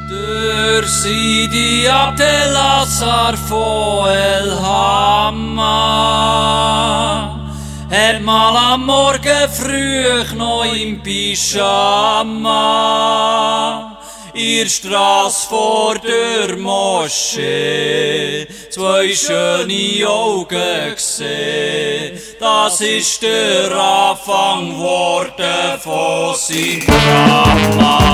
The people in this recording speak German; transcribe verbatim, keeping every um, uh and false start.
Der Sidi Abdelazar von El Hamma hat mal am Morgen früh noch im Pyjama in der Strasse vor der Moschee zwei schöne Augen gesehen. Das ist der Anfang geworden von seinem Drama.